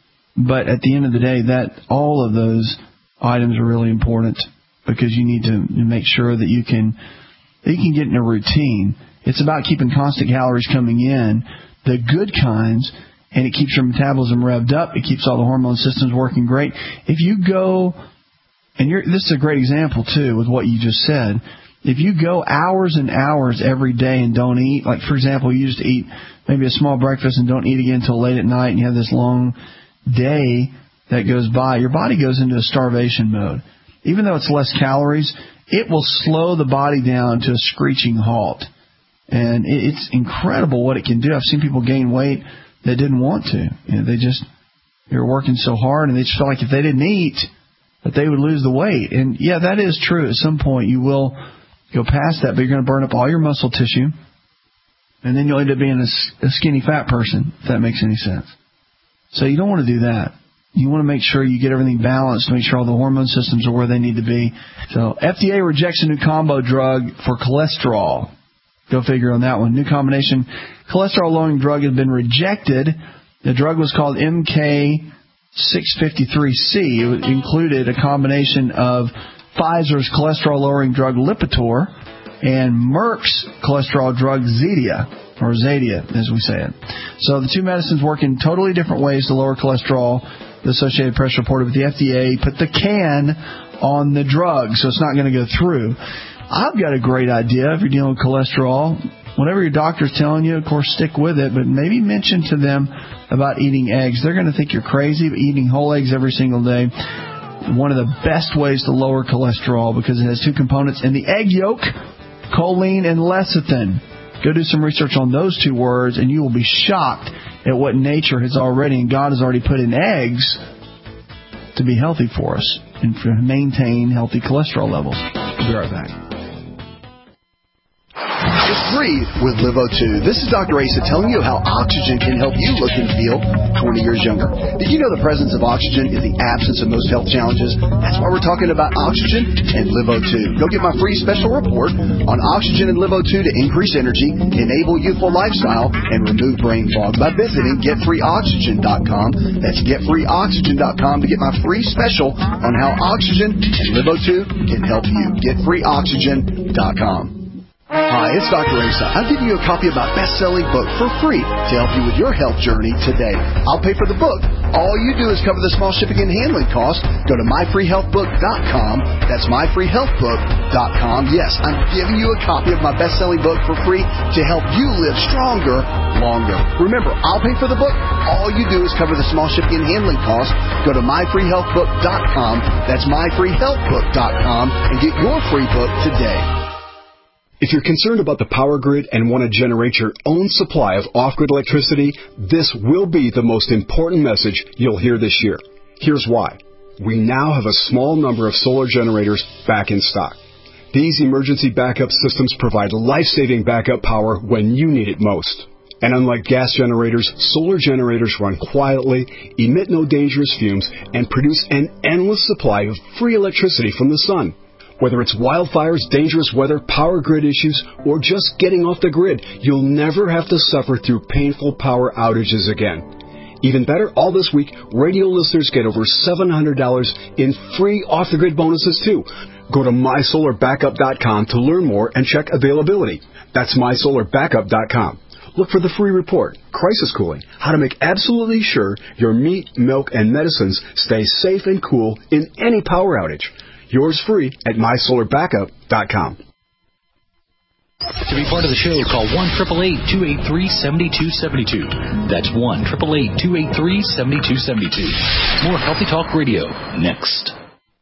But at the end of the day, that all of those items are really important because you need to make sure that you can you can get in a routine. It's about keeping constant calories coming in, the good kinds, and it keeps your metabolism revved up. It keeps all the hormone systems working great. If you go, and you're, this is a great example, too, with what you just said. If you go hours and hours every day and don't eat, like, for example, you used to eat maybe a small breakfast and don't eat again until late at night, and you have this long day that goes by, your body goes into a starvation mode. Even though it's less calories, it will slow the body down to a screeching halt. And it's incredible what it can do. I've seen people gain weight that didn't want to. You know, they just, they were working so hard, and they just felt like if they didn't eat, that they would lose the weight. And, yeah, that is true. At some point, you will go past that, but you're going to burn up all your muscle tissue, and then you'll end up being a, a skinny fat person, if that makes any sense. So you don't want to do that. You want to make sure you get everything balanced, make sure all the hormone systems are where they need to be. So F D A rejects a new combo drug for cholesterol. Go figure on that one. New combination cholesterol-lowering drug has been rejected. The drug was called M K six fifty-three C. It included a combination of Pfizer's cholesterol-lowering drug Lipitor and Merck's cholesterol drug Zetia, or Zadia, as we say it. So the two medicines work in totally different ways to lower cholesterol. The Associated Press reported with the F D A put the can on the drug, so it's not going to go through. I've got a great idea if you're dealing with cholesterol. Whatever your doctor's telling you, of course, stick with it, but maybe mention to them about eating eggs. They're going to think you're crazy, but eating whole eggs every single day, one of the best ways to lower cholesterol because it has two components in the egg yolk, choline and lecithin. Go do some research on those two words, and you will be shocked at what nature has already, and God has already put in eggs to be healthy for us and to maintain healthy cholesterol levels. We'll be right back. It's free with Live O two. This is Doctor Asa telling you how oxygen can help you look and feel twenty years younger. Did you know the presence of oxygen is the absence of most health challenges? That's why we're talking about oxygen and Live O two. Go get my free special report on oxygen and Live O two to increase energy, enable youthful lifestyle, and remove brain fog by visiting get free oxygen dot com. That's get free oxygen dot com to get my free special on how oxygen and Live O two can help you. get free oxygen dot com. Hi, it's Doctor Asa. I'm giving you a copy of my best-selling book for free to help you with your health journey today. I'll pay for the book. All you do is cover the small shipping and handling costs. Go to my free health book dot com. That's my free health book dot com. Yes, I'm giving you a copy of my best-selling book for free to help you live stronger, longer. Remember, I'll pay for the book. All you do is cover the small shipping and handling costs. Go to my free health book dot com. That's my free health book dot com and get your free book today. If you're concerned about the power grid and want to generate your own supply of off-grid electricity, this will be the most important message you'll hear this year. Here's why. We now have a small number of solar generators back in stock. These emergency backup systems provide life-saving backup power when you need it most. And unlike gas generators, solar generators run quietly, emit no dangerous fumes, and produce an endless supply of free electricity from the sun. Whether it's wildfires, dangerous weather, power grid issues, or just getting off the grid, you'll never have to suffer through painful power outages again. Even better, all this week, radio listeners get over seven hundred dollars in free off-the-grid bonuses, too. Go to my solar backup dot com to learn more and check availability. That's my solar backup dot com. Look for the free report, Crisis Cooling, how to make absolutely sure your meat, milk, and medicines stay safe and cool in any power outage. Yours free at my solar backup dot com. To be part of the show, call one eight eight eight, two eight three, seven two seven two. That's one eight eight eight, two eight three, seven two seven two. More Healthy Talk Radio next.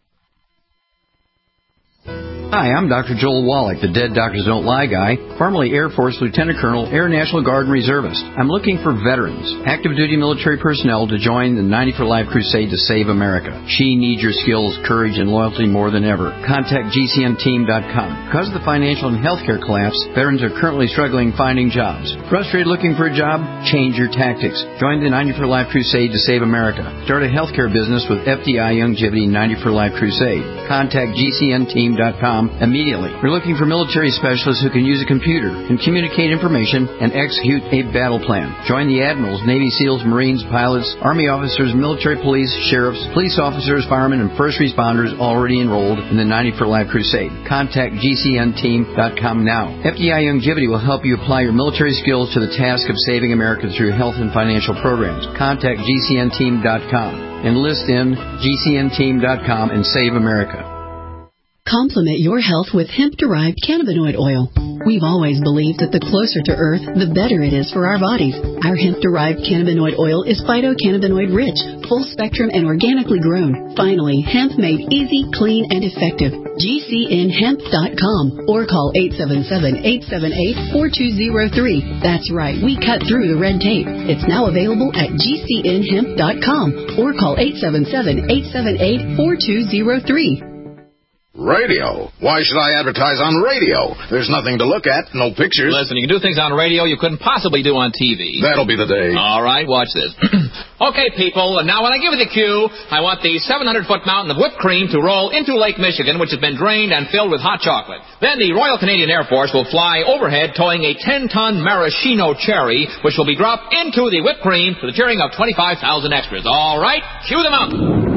Hi, I'm Doctor Joel Wallach, the Dead Doctors Don't Lie guy, formerly Air Force Lieutenant Colonel, Air National Guard and Reservist. I'm looking for veterans, active duty military personnel to join the ninety for Life crusade to save America. She needs your skills, courage, and loyalty more than ever. Contact G C N team dot com. Because of the financial and healthcare collapse, veterans are currently struggling finding jobs. Frustrated looking for a job? Change your tactics. Join the ninety for Life crusade to save America. Start a healthcare business with F D I Youngevity ninety for Life crusade. Contact G C N team dot com immediately. We're looking for military specialists who can use a computer and communicate information and execute a battle plan. Join the admirals, Navy SEALs, Marines, pilots, Army officers, military police, sheriffs, police officers, firemen, and first responders already enrolled in the ninety for Life crusade. Contact G C N team dot com now. F D I Youngevity will help you apply your military skills to the task of saving America through health and financial programs. Contact G C N team dot com. Enlist in G C N team dot com and save America. Complement your health with hemp-derived cannabinoid oil. We've always believed that the closer to Earth, the better it is for our bodies. Our hemp-derived cannabinoid oil is phytocannabinoid-rich, full-spectrum, and organically grown. Finally, hemp made easy, clean, and effective. G C N hemp dot com or call eight seven seven, eight seven eight, four two zero three. That's right, we cut through the red tape. It's now available at G C N hemp dot com or call eight seven seven, eight seven eight, four two zero three. Radio? Why should I advertise on radio? There's nothing to look at, no pictures. Listen, you can do things on radio you couldn't possibly do on T V. That'll be the day. All right, watch this. Okay, people, and now when I give you the cue, I want the seven hundred foot mountain of whipped cream to roll into Lake Michigan, which has been drained and filled with hot chocolate. Then the Royal Canadian Air Force will fly overhead towing a ten ton maraschino cherry, which will be dropped into the whipped cream to the cheering of twenty-five thousand extras. All right, cue the mountain.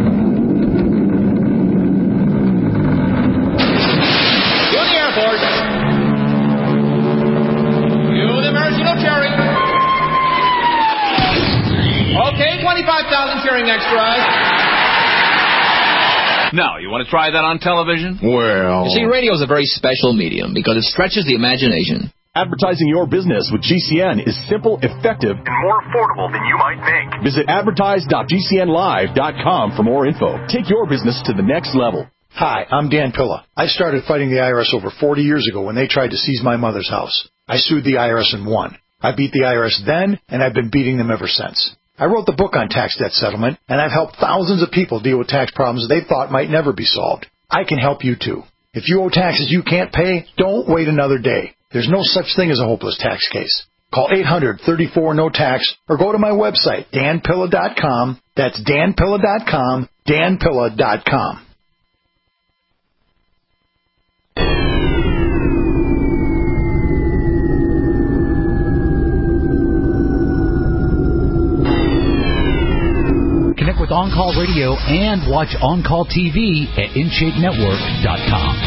Cherry. Okay, twenty-five thousand cheering extras. Now, you want to try that on television? Well... You see, radio is a very special medium because it stretches the imagination. Advertising your business with G C N is simple, effective, and more affordable than you might think. Visit advertise dot G C N live dot com for more info. Take your business to the next level. Hi, I'm Dan Pilla. I started fighting the I R S over forty years ago when they tried to seize my mother's house. I sued the I R S and won. I beat the I R S then, and I've been beating them ever since. I wrote the book on tax debt settlement, and I've helped thousands of people deal with tax problems they thought might never be solved. I can help you, too. If you owe taxes you can't pay, don't wait another day. There's no such thing as a hopeless tax case. Call eight hundred, thirty-four, no tax or go to my website, dan pilla dot com. That's dan pilla dot com, dan pilla dot com. Connect with On Call Radio and watch On Call T V at in shape network dot com.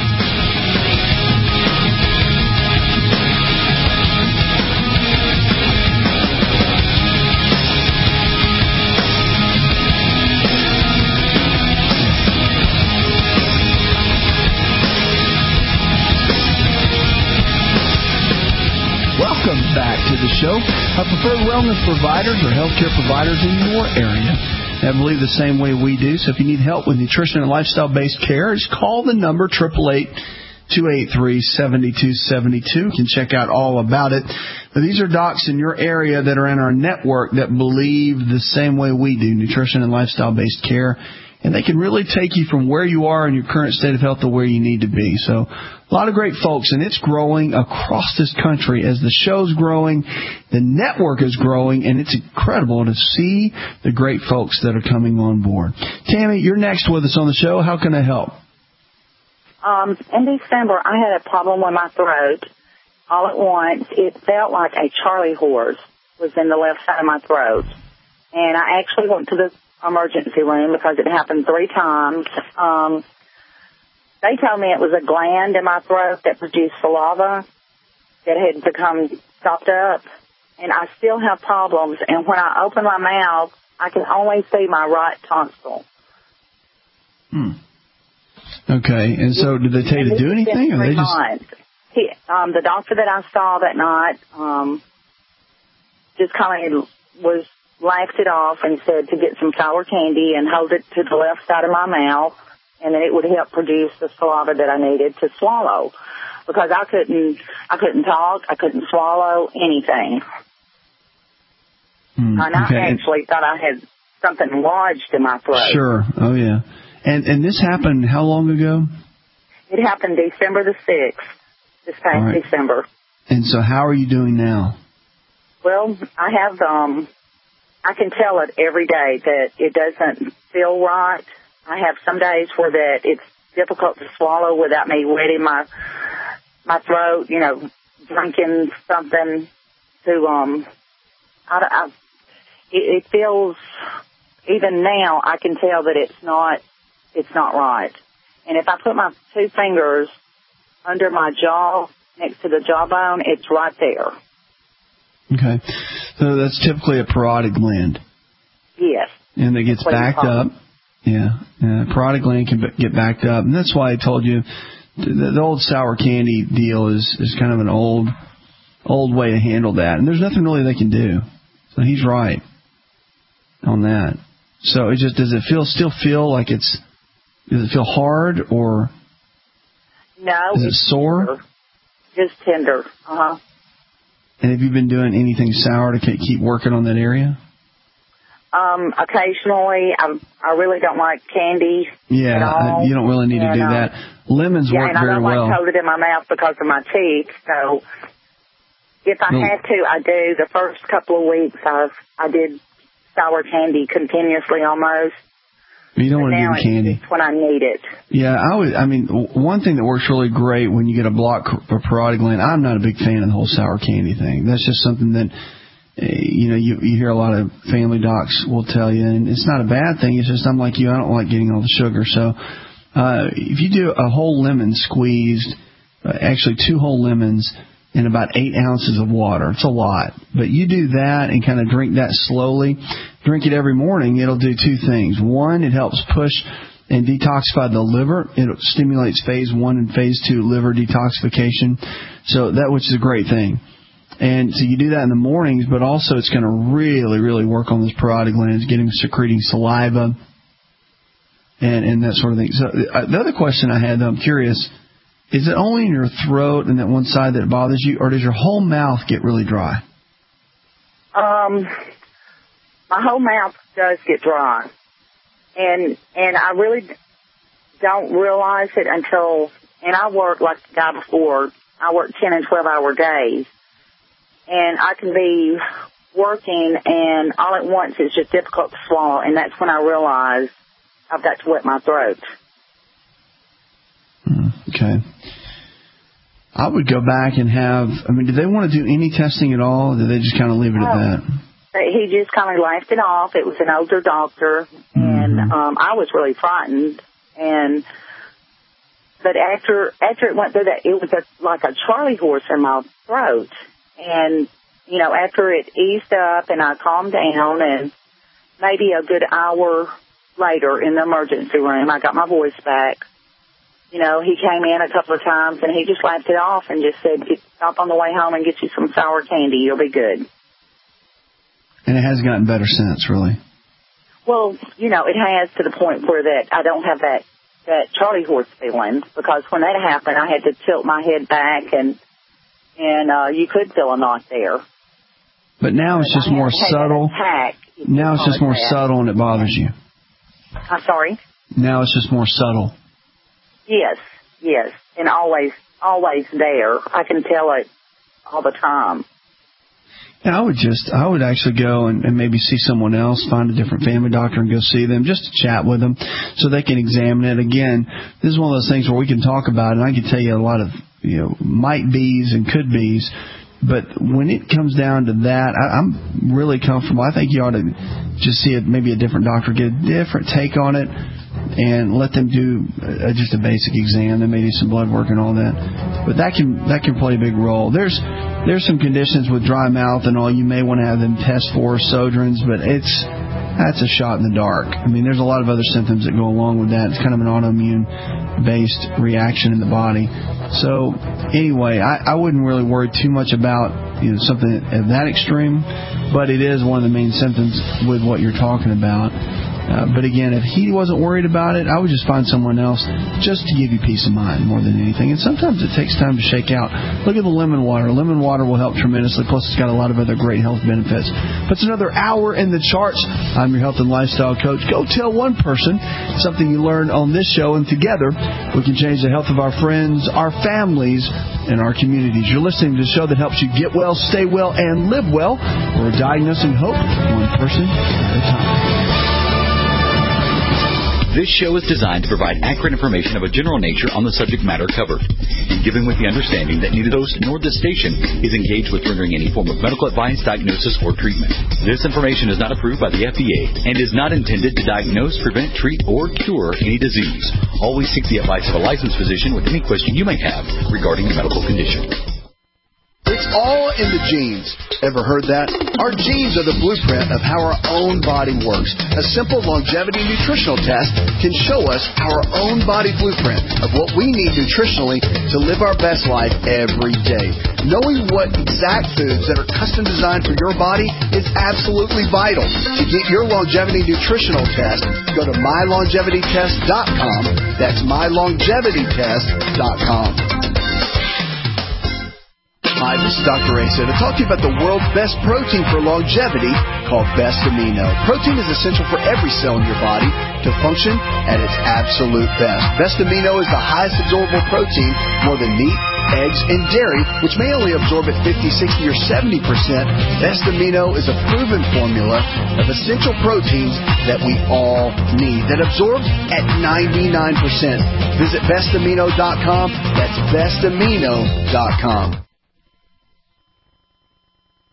Welcome back to the show. Our preferred wellness providers or healthcare providers in your area that believe the same way we do. So if you need help with nutrition and lifestyle-based care, just call the number eight eight eight, two eight three, seven two seven two. You can check out all about it. But these are docs in your area that are in our network that believe the same way we do, nutrition and lifestyle-based care. And they can really take you from where you are in your current state of health to where you need to be. So a lot of great folks, and it's growing across this country as the show's growing, the network is growing, and it's incredible to see the great folks that are coming on board. Tammy, you're next with us on the show. How can I help? Um, in December, I had a problem with my throat. All at once, it felt like a Charlie horse was in the left side of my throat. And I actually went to the emergency room because it happened three times. Um, they told me it was a gland in my throat that produced saliva that had become stopped up, and I still have problems. And when I open my mouth, I can only see my right tonsil. Hmm. Okay, and so did they tell you to do anything, or they just? Months. He, um, the doctor that I saw that night um, just kind of was. laughed it off and said to get some sour candy and hold it to the left side of my mouth, and then it would help produce the saliva that I needed to swallow, because I couldn't, I couldn't talk, I couldn't swallow anything. Mm, and I okay. actually thought I had something lodged in my throat. Sure. Oh yeah. And and this happened how long ago? It happened December the sixth, this past right. December. And so how are you doing now? Well, I have um. I can tell it every day that it doesn't feel right. I have some days where that it's difficult to swallow without me wetting my my throat, you know, drinking something to, um, I, I, it, it feels, even now, I can tell that it's not, it's not right. And if I put my two fingers under my jaw, next to the jawbone, it's right there. Okay. So that's typically a parotid gland. Yes. And it gets backed up. Yeah. And a parotid gland can get backed up. And that's why I told you the, the old sour candy deal is, is kind of an old old way to handle that. And there's nothing really they can do. So he's right on that. So it just, does it feel still feel like it's, does it feel hard or no? Is it sore? Tender. Just tender. Uh-huh. And have you been doing anything sour to keep working on that area? Um, occasionally. I I really don't like candy. Yeah, at all. I, you don't really need and, to do uh, that. Lemons yeah, work and I very don't well. like to hold it in my mouth because of my teeth. So if I no. had to, I do. The first couple of weeks, I I did sour candy continuously almost. You don't but want to now do the candy. It's when I need it. Yeah, I would. I mean, one thing that works really great when you get a blocked parotid gland. I'm not a big fan of the whole sour candy thing. That's just something that, you know, you, you hear a lot of family docs will tell you, and it's not a bad thing. It's just I'm like you. I don't like getting all the sugar. So uh, if you do a whole lemon squeezed, uh, actually two whole lemons and about eight ounces of water, it's a lot. But you do that and kind of drink that slowly. Drink it every morning. It'll do two things. One, it helps push and detoxify the liver. It stimulates phase one and phase two liver detoxification. So that, which is a great thing. And so you do that in the mornings, but also it's going to really, really work on those parotid glands, get them secreting saliva and, and that sort of thing. So uh, the other question I had, though, I'm curious, is it only in your throat and that one side that bothers you, or does your whole mouth get really dry? Um, my whole mouth does get dry. And and I really don't realize it until, and I work like the guy before I work ten and twelve hour days, and I can be working, and all at once it's just difficult to swallow, and that's when I realize I've got to wet my throat. Okay. I would go back and have, I mean, do they want to do any testing at all, or do they just kind of leave it at that? He just kind of laughed it off. It was an older doctor, and Mm-hmm. um, I was really frightened. And but after after it went through that, it was a, like a Charlie horse in my throat. And you know, after it eased up and I calmed down, and maybe a good hour later in the emergency room, I got my voice back. You know, he came in a couple of times, and he just laughed it off and just said, "Get, stop on the way home and get you some sour candy. You'll be good." And it has gotten better since, really. Well, you know, it has to the point where that I don't have that, that Charlie horse feeling, because when that happened, I had to tilt my head back, and and uh, you could feel a knot there. But now it's just more subtle. Now it's just more subtle, and it bothers you. I'm sorry? Now it's just more subtle. Yes, yes, and always, always there. I can tell it all the time. Yeah, I would just, I would actually go and, and maybe see someone else, find a different family doctor and go see them, just to chat with them so they can examine it. Again, this is one of those things where we can talk about it, and I can tell you a lot of, you know, might be's and could be's. But when it comes down to that, I, I'm really comfortable. I think you ought to just see it, maybe a different doctor, get a different take on it, and let them do uh, just a basic exam. They may do some blood work and all that. But that can that can play a big role. There's there's some conditions with dry mouth and all you may want to have them test for, Sjögren's, but it's that's a shot in the dark. I mean, there's a lot of other symptoms that go along with that. It's kind of an autoimmune-based reaction in the body. So anyway, I, I wouldn't really worry too much about, you know, something at that extreme, but it is one of the main symptoms with what you're talking about. Uh, but again, if he wasn't worried about it, I would just find someone else just to give you peace of mind more than anything. And sometimes it takes time to shake out. Look at the lemon water. Lemon water will help tremendously. Plus, it's got a lot of other great health benefits. But it's another hour in the charts. I'm your health and lifestyle coach. Go tell one person something you learned on this show, and together we can change the health of our friends, our families, and our communities. You're listening to the show that helps you get well, stay well, and live well. We're diagnosing hope one person at a time. This show is designed to provide accurate information of a general nature on the subject matter covered, and given with the understanding that neither host nor this station is engaged with rendering any form of medical advice, diagnosis, or treatment. This information is not approved by the F D A and is not intended to diagnose, prevent, treat, or cure any disease. Always seek the advice of a licensed physician with any question you may have regarding a medical condition. It's all in the genes. Ever heard that? Our genes are the blueprint of how our own body works. A simple longevity nutritional test can show us our own body blueprint of what we need nutritionally to live our best life every day. Knowing what exact foods that are custom designed for your body is absolutely vital. To get your longevity nutritional test, go to my longevity test dot com. That's my longevity test dot com. Hi, this is Doctor Asa to talk to you about the world's best protein for longevity called Best Amino. Protein is essential for every cell in your body to function at its absolute best. Best Amino is the highest absorbable protein, more than meat, eggs, and dairy, which may only absorb at fifty, sixty, or seventy percent. Best Amino is a proven formula of essential proteins that we all need that absorbs at ninety-nine percent. Visit best amino dot com. That's best amino dot com.